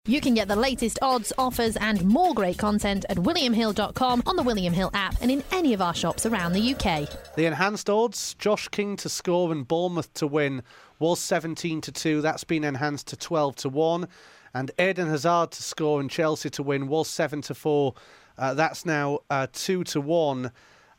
You can get the latest odds, offers and more great content at williamhill.com, on the William Hill app and in any of our shops around the UK. The enhanced odds, Josh King to score and Bournemouth to win, was 17-2. That's been enhanced to 12-1. And Eden Hazard to score and Chelsea to win was 7-4. That's now 2-1.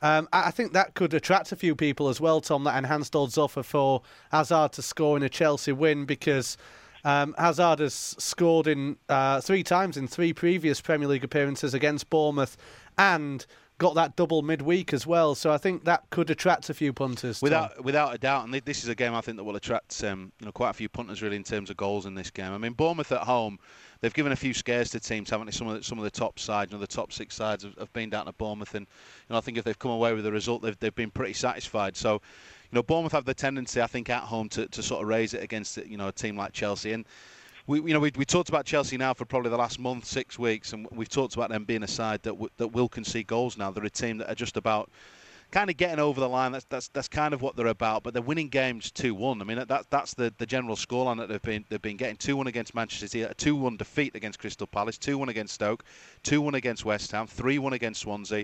I think that could attract a few people as well, Tom, that enhanced odds offer for Hazard to score in a Chelsea win, because Hazard has scored in 3 times in 3 previous Premier League appearances against Bournemouth and got that double midweek as well. So I think that could attract a few punters. Without a doubt. And this is a game I think that will attract quite a few punters really in terms of goals in this game. I mean, Bournemouth at home, they've given a few scares to teams, haven't they? Some of the top sides, the top 6 sides have been down to Bournemouth, and I think if they've come away with the result, they've been pretty satisfied. So, Bournemouth have the tendency, I think, at home to sort of raise it against a team like Chelsea. And we talked about Chelsea now for probably the last month, 6 weeks, and we've talked about them being a side that will concede goals now. They're a team that are just about kind of getting over the line. That's kind of what they're about. But they're winning games 2-1. I mean, that's the general scoreline that they've been getting. 2-1 against Manchester City, a 2-1 defeat against Crystal Palace, 2-1 against Stoke, 2-1 against West Ham, 3-1 against Swansea.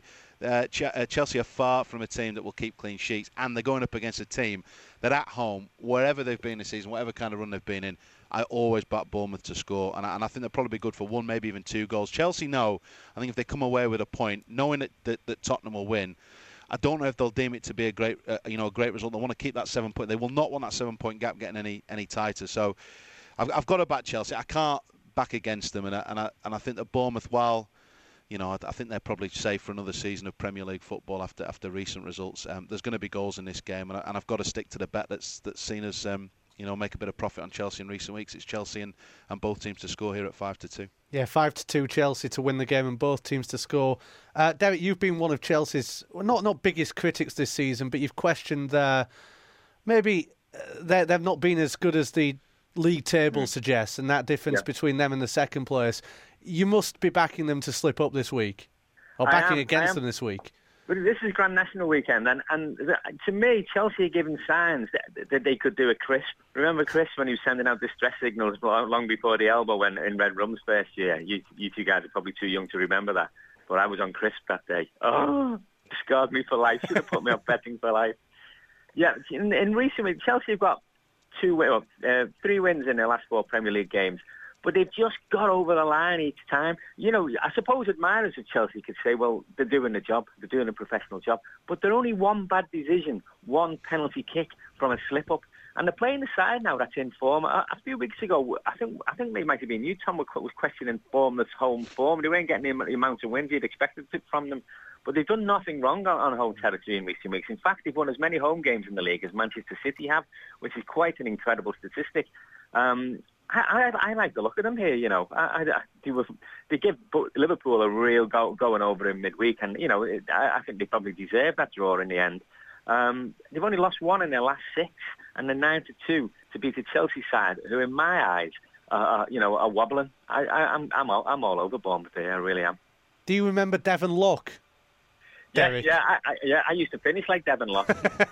Chelsea are far from a team that will keep clean sheets, and they're going up against a team that at home, wherever they've been this season, whatever kind of run they've been in, I always back Bournemouth to score, and I think they'll probably be good for 1, maybe even 2 goals. Chelsea know, I think if they come away with a point, knowing that Tottenham will win, I don't know if they'll deem it to be a great result. They want to keep that 7 point. They will not want that 7 point gap getting any tighter. So I've got to back Chelsea. I can't back against them, and I think that Bournemouth, while I think they're probably safe for another season of Premier League football after recent results. There's going to be goals in this game, and I've got to stick to the bet that's seen us make a bit of profit on Chelsea in recent weeks. It's Chelsea and both teams to score here at 5-2. Yeah, 5-2 Chelsea to win the game and both teams to score. Derek, you've been one of Chelsea's not biggest critics this season, but you've questioned they've not been as good as the league table suggests, and that difference between them and the second place. You must be backing them to slip up this week, or backing against them this week. But this is Grand National weekend, and to me, Chelsea are giving signs that they could do a crisp. Remember Chris when he was sending out distress signals long before the elbow when in Red Rum's first year? You 2 guys are probably too young to remember that, but I was on crisp that day. Oh, scarred me for life. Should have put me on betting for life. Yeah, in recent weeks, Chelsea have got 3 wins in their last 4 Premier League games. But they've just got over the line each time. I suppose admirers of Chelsea could say, well, they're doing the job. They're doing a professional job. But they're only 1 bad decision, 1 penalty kick from a slip-up. And they're playing the side now that's in form. A few weeks ago, I think they might have been you, Tom, was questioning Bournemouth's home form. They weren't getting the amount of wins you'd expected from them. But they've done nothing wrong on home territory in recent weeks. In fact, they've won as many home games in the league as Manchester City have, which is quite an incredible statistic. I like the look of them here, They give Liverpool a real going over in midweek, and, I think they probably deserve that draw in the end. They've only lost 1 in their last 6, and they're 9-2 to beat the Chelsea side, who, in my eyes, are wobbling. I'm all over Bournemouth here, I really am. Do you remember Devon Lock? Derek. I used to finish like Devon Lock.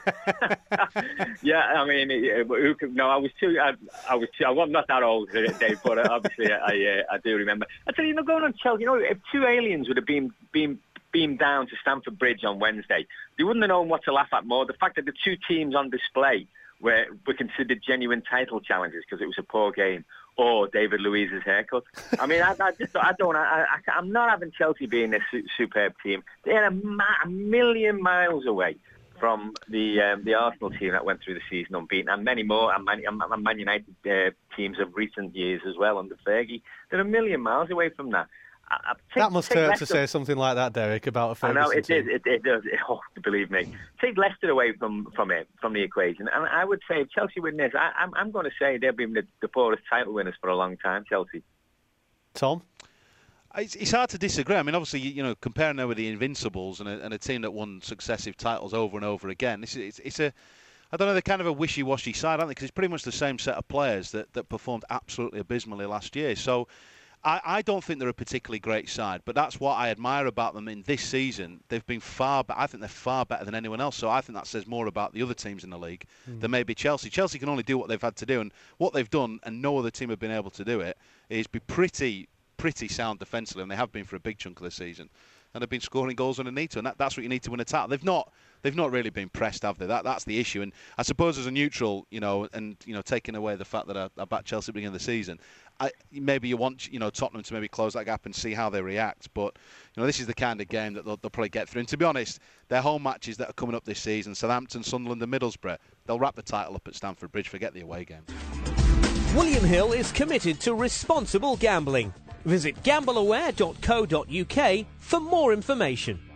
I mean, I was too. I'm not that old, Dave, but obviously I do remember. I tell you, going on Chelsea, if 2 aliens would have beamed down to Stamford Bridge on Wednesday, they wouldn't have known what to laugh at more. The fact that the 2 teams on display were considered genuine title challenges because it was a poor game, or David Luiz's haircut. I mean, I'm not having Chelsea being this superb team. They're a million miles away from the Arsenal team that went through the season unbeaten, and many more, and Man United teams of recent years as well under Fergie. They're a million miles away from that. That must hurt to say something like that, Derek, about a Ferguson team. I know, it does. Oh, believe me. Take Leicester away from the equation, and I would say if Chelsea win this, I'm going to say they've been the poorest title winners for a long time, Chelsea. Tom? It's hard to disagree. I mean, obviously, comparing them with the Invincibles and a team that won successive titles over and over again, it's a... I don't know, they're kind of a wishy-washy side, aren't they? Because it's pretty much the same set of players that performed absolutely abysmally last year. So I don't think they're a particularly great side, but that's what I admire about them in this season. They've been I think they're far better than anyone else, so I think that says more about the other teams in the league than maybe Chelsea. Chelsea can only do what they've had to do, and what they've done, and no other team have been able to do it, is be pretty sound defensively, and they have been for a big chunk of the season. And they've been scoring goals when they need to, and that's what you need to win a title. They've not really been pressed, have they? That's the issue. And I suppose as a neutral, taking away the fact that I backed Chelsea at the beginning of the season, maybe you want Tottenham to maybe close that gap and see how they react. But this is the kind of game that they'll probably get through. And to be honest, their home matches that are coming up this season, Southampton, Sunderland and Middlesbrough, they'll wrap the title up at Stamford Bridge. Forget the away games. William Hill is committed to responsible gambling. Visit gambleaware.co.uk for more information.